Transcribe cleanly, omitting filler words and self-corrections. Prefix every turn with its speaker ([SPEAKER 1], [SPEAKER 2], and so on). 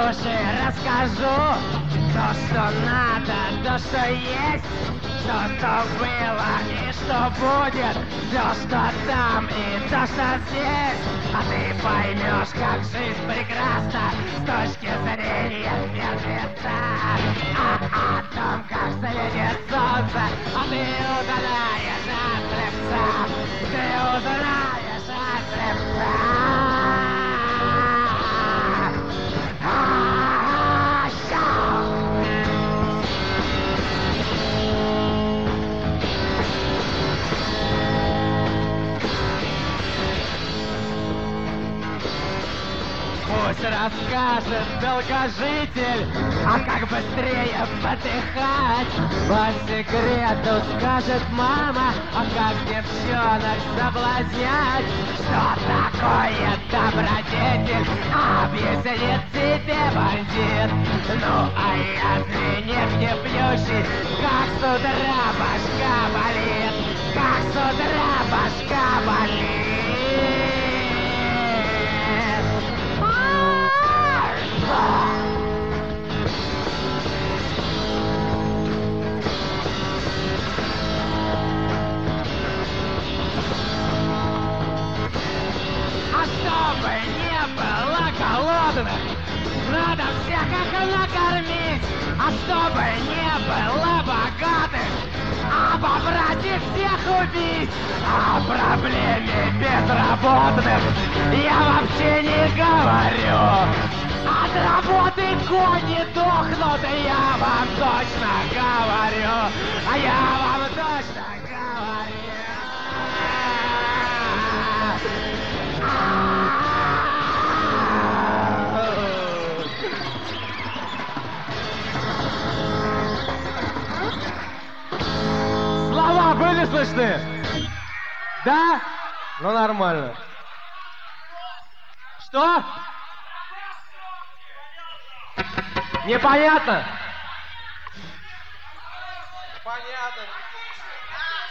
[SPEAKER 1] Слушай, расскажу то, что надо, то, что есть, что было и что будет, все, что там и то, что здесь. А ты поймешь, как жизнь прекрасна с точки зрения мертвеца. А о том, как светит солнце, а ты узнаешь от слепца. Ты узнаешь от слепца. Пусть расскажет долгожитель, а как быстрее подыхать. По секрету скажет мама, а как девчонок соблазнять. Что такое добродетель, объяснит тебе бандит. Ну а если не пьющий, как с утра башка болит, как с утра башка болит. А чтобы не было голодных, надо всех их накормить. А чтобы не было богатых, обобрать и всех убить. О проблеме безработных я вообще не говорю. От работы кони дохнут, я вам точно говорю. А я вам точно говорю.
[SPEAKER 2] Слова были слышны? Да? Ну нормально. Что? Непонятно? Понятно.